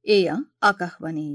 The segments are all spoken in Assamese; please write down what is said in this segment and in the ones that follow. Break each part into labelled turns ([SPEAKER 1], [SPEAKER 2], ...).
[SPEAKER 1] এয়া আকাশবাণী।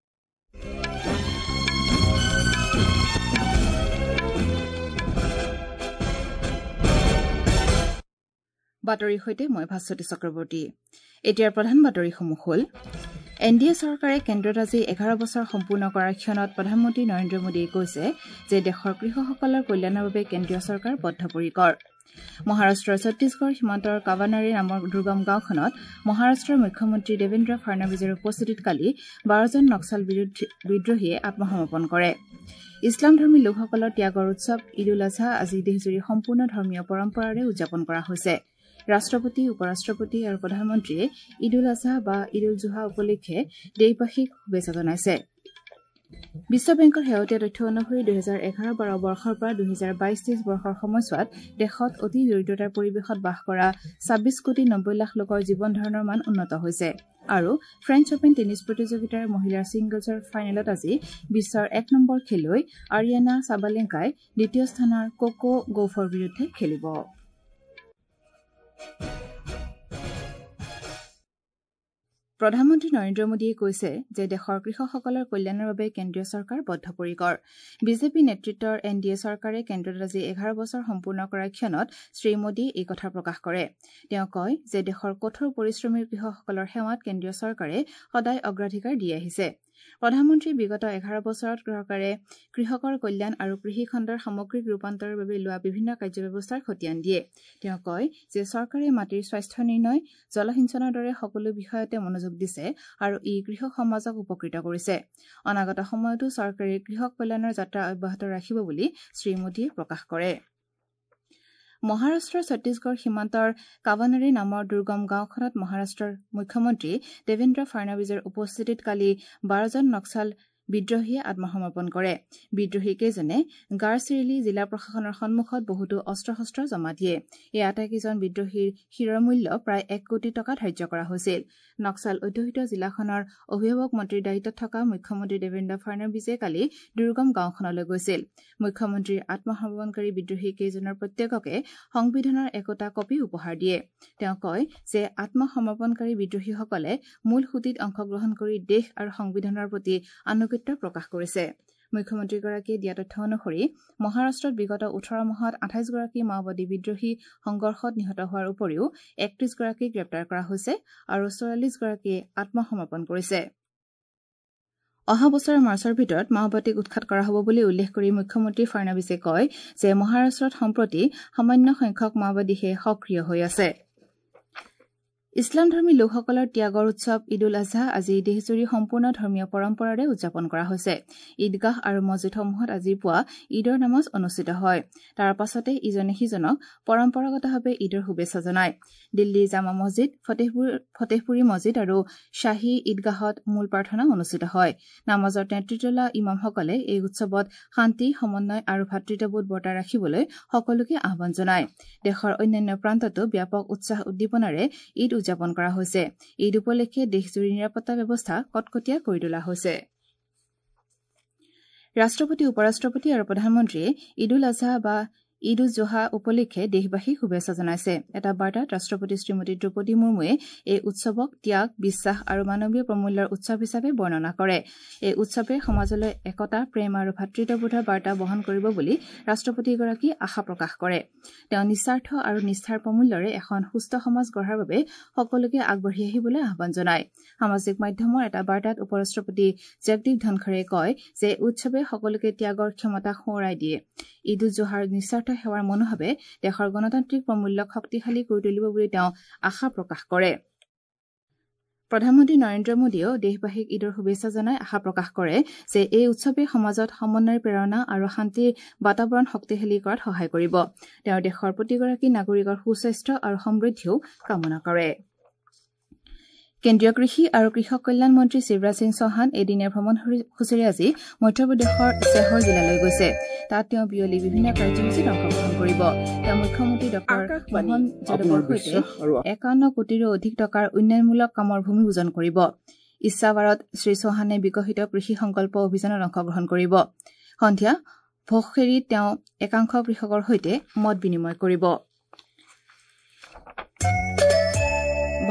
[SPEAKER 1] বাতৰিৰ সৈতে মই ভাস্বতী চক্ৰৱৰ্তী। এতিয়াৰ প্ৰধান বাতৰিসমূহ হ'ল এনডিএ চৰকাৰে কেন্দ্ৰত আজি 11 বছৰ সম্পূৰ্ণ কৰাৰ ক্ষণত প্ৰধানমন্ত্ৰী নৰেন্দ্ৰ মোদীয়ে কৈছে যে দেশৰ কৃষকসকলৰ কল্যাণৰ বাবে কেন্দ্ৰীয় চৰকাৰ বদ্ধপৰিকৰ। মহাৰাষ্ট্ৰৰ ছত্তীশগড় সীমান্তৰ কাৱানাৰী নামৰ দুৰ্গম গাঁওখনত মহাৰাষ্ট্ৰৰ মুখ্যমন্ত্ৰী দেৱেন্দ্ৰ ফাড়নাৱিছৰ উপস্থিতিত কালি 12জন নক্সাল বিদ্ৰোহীয়ে আত্মসমৰ্পণ কৰে। ইছলামধৰ্মী লোকসকলৰ ত্যাগৰ উৎসৱ ঈদ উল আজহা আজি দেশজুৰি সম্পূৰ্ণ ধৰ্মীয় পৰম্পৰাৰে উদযাপন কৰা হৈছে। ৰাষ্ট্ৰপতি, উপৰাষ্ট্ৰপতি আৰু প্ৰধানমন্ত্ৰীয়ে ঈদ উল আজহা বা ঈদ উল জুহা উপলক্ষে দেশবাসীক শুভেচ্ছা জনাইছে। বিশ্ব বেংকৰ শেহতীয়া তথ্য অনুসৰি 2011-12 বৰ্ষৰ পৰা 2022-23 বৰ্ষৰ সময়ছোৱাত দেশত অতি দৰিদ্ৰতাৰ পৰিৱেশত বাস কৰা 26 কোটি 90 লাখ লোকৰ জীৱন ধাৰণৰ মান উন্নত হৈছে। আৰু ফ্ৰেঞ্চ অপেন টেনিছ প্ৰতিযোগিতাৰ মহিলাৰ ছিংগলছৰ ফাইনেলত আজি বিশ্বৰ 1 নম্বৰ খেলুৱৈ আৰিয়ানা সাবালেংকাই দ্বিতীয় স্থানৰ কোকো গৌফৰ বিৰুদ্ধে খেলিব। প্ৰধানমন্ত্ৰী নৰেন্দ্ৰ মোদীয়ে কৈছে যে দেশৰ কৃষকসকলৰ কল্যাণৰ বাবে কেন্দ্ৰীয় চৰকাৰ বদ্ধপৰিকৰ। বিজেপি নেতৃত্বৰ এনডিএ চৰকাৰে কেন্দ্ৰত আজি 11 বছৰ সম্পূৰ্ণ কৰাৰ ক্ষণত শ্ৰীমোদীয়ে এই কথা প্ৰকাশ কৰে। তেওঁ কয় যে দেশৰ কঠোৰ পৰিশ্ৰমী কৃষকসকলৰ সেৱাত কেন্দ্ৰীয় চৰকাৰে সদায় অগ্ৰাধিকাৰ দি আহিছে। প্ৰধানমন্ত্ৰীৰ বিগত 11 বছৰত চৰকাৰে কৃষকৰ কল্যাণ আৰু কৃষি খণ্ডৰ সামগ্ৰিক ৰূপান্তৰৰ বাবে লোৱা বিভিন্ন কাৰ্যব্যৱস্থাৰ খতিয়ান দিয়ে। তেওঁ কয় যে চৰকাৰে মাটিৰ স্বাস্থ্য নিৰ্ণয়, জলসিঞ্চনৰ দৰে সকলো বিষয়তে মনোযোগ দিছে আৰু ই কৃষক সমাজক উপকৃত কৰিছে। অনাগত সময়তো চৰকাৰে কৃষক কল্যাণৰ যাত্ৰা অব্যাহত ৰাখিব বুলি শ্ৰীমোদীয়ে প্ৰকাশ কৰে। মহাৰাষ্ট্ৰৰ ছত্তীশগড় সীমান্তৰ কাৱানাৰী নামৰ দুৰ্গম গাঁওখনত মহাৰাষ্ট্ৰৰ মুখ্যমন্ত্ৰী দেৱেন্দ্ৰ ফাড়নাৱিছৰ উপস্থিতিত কালি 12জন নক্সাল বিদ্ৰোহীয়ে আত্মসমৰ্পণ কৰে। বিদ্ৰোহীকেইজনে গাড়চিৰোলী জিলা প্ৰশাসনৰ সন্মুখত বহুতো অস্ত্ৰ শস্ত্ৰ জমা দিয়ে। এই আটাইকেইজন বিদ্ৰোহীৰ শিৰৰ মূল্য প্ৰায় 1 কোটি টকা ধাৰ্য কৰা হৈছিল। নক্সাল অধ্যুষিত জিলাখনৰ অভিভাৱক মন্ত্ৰীৰ দায়িত্বত থকা মুখ্যমন্ত্ৰী দেৱেন্দ্ৰ ফাড়নাৱিছে কালি দুৰ্গম গাঁওখনলৈ গৈছিল। মুখ্যমন্ত্ৰীৰ আত্মসমৰ্পণকাৰী বিদ্ৰোহী কেইজনৰ প্ৰত্যেককে সংবিধানৰ একোটা কপি উপহাৰ দিয়ে। তেওঁ কয় যে আত্মসমৰ্পণকাৰী বিদ্ৰোহীসকলে মূল সুঁতিত অংশগ্ৰহণ কৰি দেশ আৰু সংবিধানৰ প্ৰতি আনুগত্য প্ৰকাশ কৰিছে। মুখ্যমন্ত্ৰীগৰাকীয়ে দিয়া তথ্য অনুসৰি মহাৰাষ্ট্ৰত বিগত 18 মাহত 28 গৰাকী মাওবাদী বিদ্ৰোহী সংঘৰ্ষত নিহত হোৱাৰ উপৰিও 31 গৰাকীক গ্ৰেপ্তাৰ কৰা হৈছে আৰু 44 গৰাকীয়ে আত্মসমৰ্পণ কৰিছে। অহা বছৰৰ মাৰ্চৰ ভিতৰত মাওবাদীক উৎখাত কৰা হ'ব বুলি উল্লেখ কৰি মুখ্যমন্ত্ৰী ফাড়নাৱিছে কয় যে মহাৰাষ্ট্ৰত সম্প্ৰতি সামান্য সংখ্যক মাওবাদীহে সক্ৰিয় হৈ আছে। ইছলামধৰ্মী লোকসকলৰ ত্যাগৰ উৎসৱ ঈদ উল আজহা আজি দেশজুৰি সম্পূৰ্ণ ধৰ্মীয় পৰম্পৰাৰে উদযাপন কৰা হৈছে। ঈদগাহ আৰু মছজিদসমূহত আজি পুৱা ঈদৰ নামাজ অনুষ্ঠিত হয়। তাৰ পাছতে ইজনে সিজনক পৰম্পৰাগতভাৱে ঈদৰ শুভেচ্ছা জনায়। দিল্লীৰ জামা মছজিদ, ফতেহপুৰী মছজিদ আৰু শ্বাহী ঈদগাহত মূল প্ৰাৰ্থনা অনুষ্ঠিত হয়। নামাজৰ নেতৃত্ব লোৱা ইমামসকলে এই উৎসৱত শান্তি, সমন্বয় আৰু ভাতৃত্ববোধ বৰ্তাই ৰাখিবলৈ সকলোকে আহ্বান জনায়। দেশৰ অন্যান্য প্ৰান্ততো ব্যাপক উৎসাহ উদ্দীপনাৰে ঈদ উদযাপন কৰা হৈছে। ঈদ উপলক্ষে দেশজুৰি নিৰাপত্তা ব্যৱস্থা কটকটীয়া কৰি তোলা হৈছে। ৰাষ্ট্ৰপতি, উপৰাষ্ট্ৰপতি আৰু প্ৰধানমন্ত্ৰীয়ে ঈদ উল আজহা বা ঈদ উজ জোহা উপলক্ষে দেশবাসীক শুভেচ্ছা জনাইছে। এটা বাৰ্তাত ৰাষ্ট্ৰপতি শ্ৰীমতী দ্ৰৌপদী মুৰ্মুৱে এই উৎসৱক ত্যাগ, বিশ্বাস আৰু মানৱীয় প্ৰমূল্যৰ উৎসৱ হিচাপে বৰ্ণনা কৰে। এই উৎসৱে সমাজলৈ একতা, প্ৰেম আৰু ভাতৃত্ববোধৰ বাৰ্তা বহন কৰিব বুলি ৰাষ্ট্ৰপতিগৰাকীয়ে আশা প্ৰকাশ কৰে। তেওঁ নিস্বাৰ্থ আৰু নিষ্ঠাৰ প্ৰমূল্যৰে এখন সুস্থ সমাজ গঢ়াৰ বাবে সকলোকে আগবাঢ়ি আহিবলৈ আহ্বান জনায়। সামাজিক মাধ্যমৰ এটা বাৰ্তাত উপৰাষ্ট্ৰপতি জগদীপ ধনখৰে কয় যে উৎসৱে সকলোকে ত্যাগৰ ক্ষমতাক সোঁৱৰাই দিয়ে। ঈদ উজ জোহাৰ নিস্বাৰ্থ সেৱাৰ মনোভাৱে দেশৰ গণতান্ত্ৰিক প্ৰমূল্যক শক্তিশালী কৰি তুলিব বুলি তেওঁ আশা প্ৰকাশ কৰে। প্ৰধানমন্ত্ৰী নৰেন্দ্ৰ মোদীয়েও দেশবাসীক ঈদৰ শুভেচ্ছা জনাই আশা প্ৰকাশ কৰে যে এই উৎসৱে সমাজত সমন্বয়ৰ প্ৰেৰণা আৰু শান্তিৰ বাতাবৰণ শক্তিশালী কৰাত সহায় কৰিব। তেওঁ দেশৰ প্ৰতিগৰাকী নাগৰিকৰ সুস্বাস্থ্য আৰু সমৃদ্ধিও কামনা কৰে। কেন্দ্ৰীয় কৃষি আৰু কৃষক কল্যাণ মন্ত্ৰী শিৱৰাজ সিং চৌহান এদিনীয়া ভ্ৰমণসূচীৰে আজি মধ্যপ্ৰদেশৰ চেহৰ জিলালৈ গৈছে। তাত তেওঁ বিয়লি বিভিন্ন কাৰ্যসূচীত অংশগ্ৰহণ কৰিব। তেওঁ মুখ্যমন্ত্ৰী ডক্টৰ মোহন যাদৱৰ সৈতে 51 কোটিৰো অধিক টকাৰ উন্নয়নমূলক কামৰ ভূমি পূজন কৰিব। ইছাৱাৰত শ্ৰীচৌহানে বিকশিত কৃষি সংকল্প অভিযানত অংশগ্ৰহণ কৰিব। সন্ধিয়া ভোগখেৰিত তেওঁ একাংশ কৃষকৰ সৈতে মত বিনিময় কৰিব।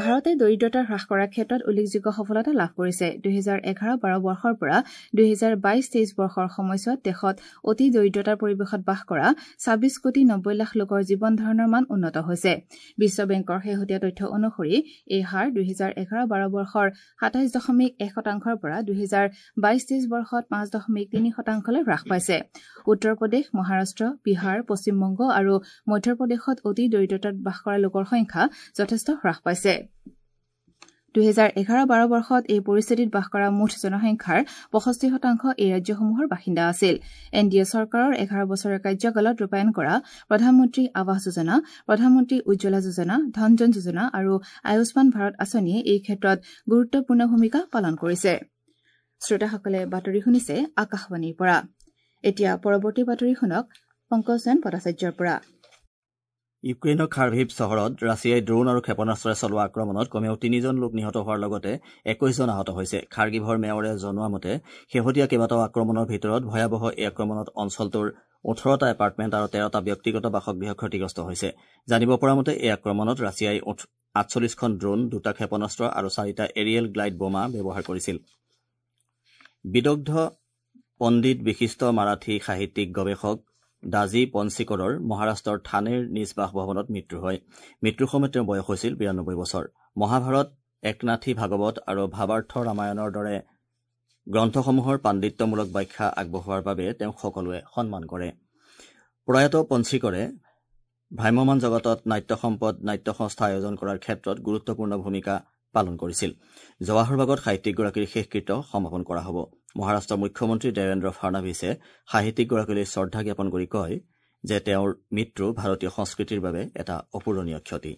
[SPEAKER 1] ভাৰতে দৰিদ্ৰতা হ্ৰাস কৰাৰ ক্ষেত্ৰত উল্লেখযোগ্য সফলতা লাভ কৰিছে। 2011-12 বৰ্ষৰ পৰা 2022-23 বৰ্ষৰ সময়ছোৱাত দেশত অতি দৰিদ্ৰতাৰ পৰিৱেশত বাস কৰা 26 কোটি 90 লাখ লোকৰ জীৱন ধাৰণৰ মান উন্নত হৈছে। বিশ্ব বেংকৰ শেহতীয়া তথ্য অনুসৰি এই হাৰ 2011-12 বৰ্ষৰ 27.1% পৰা 2022-23 বৰ্ষত 5.3% হ্ৰাস পাইছে। উত্তৰ প্ৰদেশ, মহাৰাষ্ট্ৰ, বিহাৰ, পশ্চিমবংগ আৰু মধ্যপ্ৰদেশত অতি দৰিদ্ৰতাত বাস কৰা লোকৰ সংখ্যা যথেষ্ট হ্ৰাস পাইছে। 2011-12 বৰ্ষত এই পৰিস্থিতিত বাস কৰা মুঠ জনসংখ্যাৰ 65% এই ৰাজ্যসমূহৰ বাসিন্দা আছিল। এনডিএ চৰকাৰৰ 11 বছৰীয়া কাৰ্যকালত ৰূপায়ণ কৰা প্ৰধানমন্ত্ৰী আৱাস যোজনা, প্ৰধানমন্ত্ৰী উজ্জ্বলা যোজনা, ধনজন যোজনা আৰু আয়ুষ্মান ভাৰত আঁচনিয়ে এই ক্ষেত্ৰত গুৰুত্বপূৰ্ণ ভূমিকা পালন কৰিছে। শ্ৰোতাসকলে বাতৰি শুনিছে আকাশবাণীৰ পৰা। এতিয়া পৰৱৰ্তী বাতৰি শুনক পংকজেন ভট্টাচাৰ্যৰ পৰা।
[SPEAKER 2] ইউক্ৰেইনৰ খাৰ্ভিভ চহৰত ৰাছিয়াই ড্ৰোন আৰু ক্ষেপণাস্ত্ৰৰে চলোৱা আক্ৰমণত কমেও 3জন লোক নিহত হোৱাৰ লগতে 21জন আহত হৈছে। খাৰ্গিভৰ মেয়ৰে জনোৱা মতে শেহতীয়া কেইবাটাও আক্ৰমণৰ ভিতৰত ভয়াৱহ এই আক্ৰমণত অঞ্চলটোৰ 18টা এপাৰ্টমেণ্ট আৰু 13টা ব্যক্তিগত বাসগৃহ ক্ষতিগ্ৰস্ত হৈছে। জানিব পৰা মতে এই আক্ৰমণত ৰাছিয়াই 48খন ড্ৰোন, 2টা ক্ষেপণাস্ত্ৰ আৰু 4টা এৰিয়েল গ্লাইড বোমা ব্যৱহাৰ কৰিছিল। বিদগ্ধ পণ্ডিত বিশিষ্ট মাৰাঠী সাহিত্যিক গৱেষক দাজি পনচিকৰৰ মহাৰাষ্ট্ৰৰ থানেৰ নিজ বাসভৱনত মৃত্যু হয়। মৃত্যুৰ সময়ত তেওঁৰ বয়স হৈছিল 92 বছৰ। মহাভাৰত, একনাথী ভাগৱত আৰু ভাৱাৰ্থ ৰামায়ণৰ দৰে গ্ৰন্থসমূহৰ পাণ্ডিত্যমূলক ব্যাখ্যা আগবঢ়োৱাৰ বাবে তেওঁক সকলোৱে সন্মান কৰে। প্ৰয়াত পনচিকৰে ভ্ৰাম্যমাণ জগতত নাট্য সম্পদ নাট্য সংস্থা আয়োজন কৰাৰ ক্ষেত্ৰত গুৰুত্বপূৰ্ণ ভূমিকা পালন কৰিছিল। জৱাহৰবাগত সাহিত্যিকগৰাকীৰ শেষকৃত্য সমাপন কৰা হ'ব। মহাৰাষ্ট্ৰৰ মুখ্যমন্ত্ৰী দেৱেন্দ্ৰ ফাড়নাভিছে সাহিত্যিকগৰাকীলৈ শ্ৰদ্ধা জ্ঞাপন কৰি কয় যে তেওঁৰ মৃত্যু ভাৰতীয় সংস্কৃতিৰ বাবে এটা অপূৰণীয় ক্ষতি।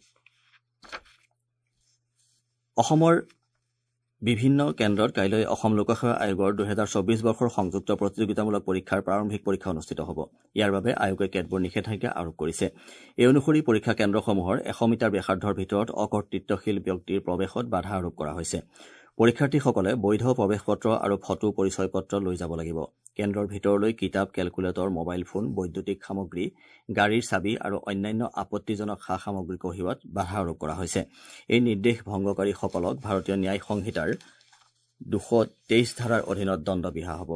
[SPEAKER 2] অসমৰ বিভিন্ন কেন্দ্ৰত কাইলৈ অসম লোকসেৱা আয়োগৰ 2024 বৰ্ষৰ সংযুক্ত প্ৰতিযোগিতামূলক পৰীক্ষাৰ প্ৰাৰম্ভিক পৰীক্ষা অনুষ্ঠিত হ'ব। ইয়াৰ বাবে আয়োগে কেতবোৰ নিষেধাজ্ঞা আৰোপ কৰিছে। এই অনুসৰি পৰীক্ষা কেন্দ্ৰসমূহৰ 100 মিটাৰ ব্যাসাৰ্ধৰ ভিতৰত অকৰ্তৃত্বশীল ব্যক্তিৰ প্ৰৱেশত বাধা আৰোপ কৰা হৈছে। পৰীক্ষাৰ্থীসকলে বৈধ প্ৰৱেশ পত্ৰ আৰু ফটো পৰিচয় পত্ৰ লৈ যাব লাগিব। কেন্দ্ৰৰ ভিতৰলৈ কিতাপ, কেলকুলেটৰ, মোবাইল ফোন, বৈদ্যুতিক সামগ্ৰী, গাড়ীৰ চাবি আৰু অন্যান্য আপত্তিজনক সা সামগ্ৰী কঢ়িওৱাত বাধা আৰোপ কৰা হৈছে। এই নিৰ্দেশ ভংগকাৰীসকলক ভাৰতীয় ন্যায় সংহিতাৰ 223 ধাৰাৰ অধীনত দণ্ড বিহা হ'ব।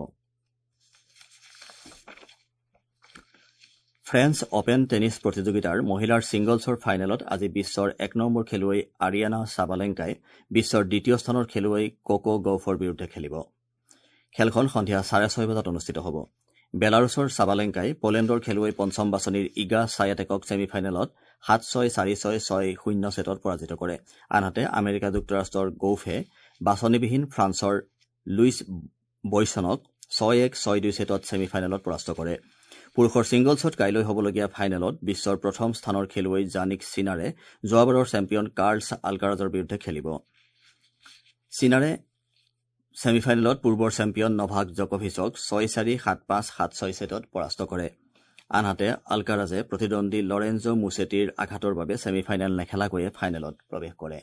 [SPEAKER 2] ফ্ৰেঞ্চ অপেন টেনিছ প্ৰতিযোগিতাৰ মহিলাৰ ছিংগলছৰ ফাইনেলত আজি বিশ্বৰ 1 নম্বৰ খেলুৱৈ আৰিয়ানা চাবালেংকাই বিশ্বৰ 2য় স্থানৰ খেলুৱৈ কোকো গৌফৰ বিৰুদ্ধে খেলিব। খেলখন সন্ধিয়া 6:30 বজাত অনুষ্ঠিত হ'ব। বেলাৰুছৰ চাবালেংকাই পলেণ্ডৰ খেলুৱৈ 5ম বাছনিৰ ইগা ছায়াটেকক ছেমি ফাইনেলত 7-6, 4-6, 6-0 ছেটত পৰাজিত কৰে। আনহাতে আমেৰিকা যুক্তৰাষ্ট্ৰৰ গৌফে বাছনিবিহীন ফ্ৰান্সৰ লুইচ বইছনক 6-1, 6-2 ছেটত ছেমি ফাইনেলত পৰাস্ত কৰে। পুৰুষৰ ছিংগলছত কাইলৈ হ'বলগীয়া ফাইনেলত বিশ্বৰ প্ৰথম স্থানৰ খেলুৱৈ জানিক চিনাৰে যোৱাবাৰৰ চেম্পিয়ন কাৰ্লছ আলকাৰাজৰ বিৰুদ্ধে খেলিব। চিনাৰে ছেমি ফাইনেলত পূৰ্বৰ চেম্পিয়ন নভাক জকভিচক 6-4, 7-5, 7-6 ছেটত পৰাস্ত কৰে। আনহাতে আলকাৰাজে প্ৰতিদ্বন্দ্বী লৰেঞ্জো মুছেটিৰ আঘাতৰ বাবে ছেমি ফাইনেল নেখেলাকৈয়ে ফাইনেলত প্ৰৱেশ কৰে।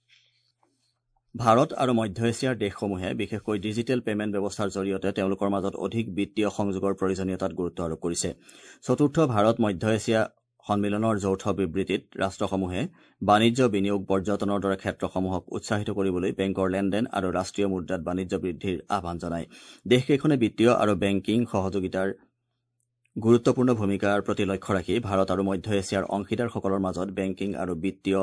[SPEAKER 2] ভাৰত আৰু মধ্য এছিয়াৰ দেশসমূহে বিশেষকৈ ডিজিটেল পেমেণ্ট ব্যৱস্থাৰ জৰিয়তে তেওঁলোকৰ মাজত অধিক বিত্তীয় সংযোগৰ প্ৰয়োজনীয়তাত গুৰুত্ব আৰোপ কৰিছে। চতুৰ্থ ভাৰত মধ্য এছিয়া সন্মিলনৰ যৌথ বিবৃতিত ৰাষ্ট্ৰসমূহে বাণিজ্য, বিনিয়োগ, পৰ্যটনৰ দৰে ক্ষেত্ৰসমূহক উৎসাহিত কৰিবলৈ বেংকৰ লেনদেন আৰু ৰাষ্ট্ৰীয় মুদ্ৰাত বাণিজ্য বৃদ্ধিৰ আহ্বান জনায়। দেশকেইখনে বিত্তীয় আৰু বেংকিং সহযোগিতাৰ গুৰুত্বপূৰ্ণ ভূমিকাৰ প্ৰতি লক্ষ্য ৰাখি ভাৰত আৰু মধ্য এছিয়াৰ অংশীদাৰসকলৰ মাজত বেংকিং আৰু বিত্তীয়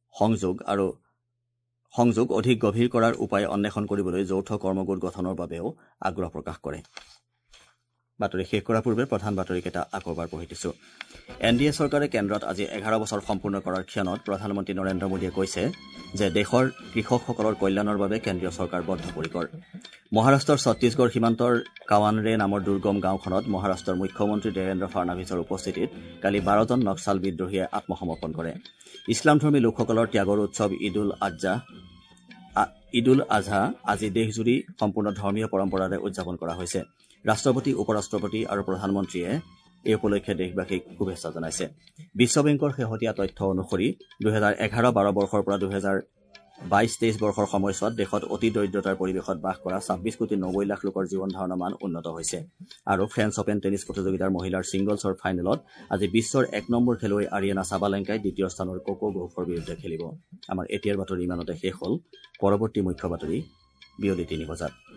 [SPEAKER 2] সংযোগ অধিক গভীৰ কৰাৰ উপায় অন্বেষণ কৰিবলৈ যৌথ কৰ্মগোট গঠনৰ বাবেও আগ্ৰহ প্ৰকাশ কৰে। বাতৰি শেষ কৰাৰ পূৰ্বে প্ৰধান বাতৰিকেইটা আকৌ এবাৰ পঢ়ি দিছো। এনডিএ চৰকাৰে কেন্দ্ৰত আজি 11 বছৰ সম্পূৰ্ণ কৰাৰ ক্ষণত প্ৰধানমন্ত্ৰী নৰেন্দ্ৰ মোদীয়ে কৈছে যে দেশৰ কৃষকসকলৰ কল্যাণৰ বাবে কেন্দ্ৰীয় চৰকাৰ বদ্ধপৰিকৰ। মহাৰাষ্ট্ৰৰ ছত্তীশগড় সীমান্তৰ কাৱানৰে নামৰ দুৰ্গম গাঁওখনত মহাৰাষ্ট্ৰৰ মুখ্যমন্ত্ৰী দেৱেন্দ্ৰ ফাড়নাভিছৰ উপস্থিতিত কালি 12জন নক্সাল বিদ্ৰোহীয়ে আত্মসমৰ্পণ কৰে। ইছলামধৰ্মী লোকসকলৰ ত্যাগৰ উৎসৱ ঈদ উল আজহা আজি দেশজুৰি সম্পূৰ্ণ ধৰ্মীয় পৰম্পৰাৰে উদযাপন কৰা হৈছে। ৰাষ্ট্ৰপতি, উপৰাষ্ট্ৰপতি আৰু প্ৰধানমন্ত্ৰীয়ে এই উপলক্ষে দেশবাসীক শুভেচ্ছা জনাইছে। বিশ্ব বেংকৰ শেহতীয়া তথ্য অনুসৰি 2011-12 বৰ্ষৰ পৰা 22-23 বৰ্ষৰ সময়ছোৱাত দেশত অতি দৰিদ্ৰতাৰ পৰিৱেশত বাস কৰা 26 কোটি 90 লাখ লোকৰ জীৱন ধাৰণৰ মান উন্নত হৈছে। আৰু ফ্ৰেঞ্চ অপেন টেনিছ প্ৰতিযোগিতাৰ মহিলাৰ ছিংগলছৰ ফাইনেলত আজি বিশ্বৰ 1 নম্বৰ খেলুৱৈ আৰিয়ানা চাবালেংকাই দ্বিতীয় স্থানৰ কোকো গৌফৰ বিৰুদ্ধে খেলিব। আমাৰ এতিয়াৰ বাতৰি ইমানতে শেষ হ'ল। পৰৱৰ্তী মুখ্য বাতৰি বিয়লি 3 বজাত।